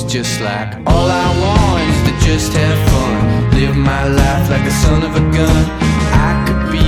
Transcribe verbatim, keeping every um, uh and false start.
just like all I want is to just have fun, live my life like a son of a gun. I could be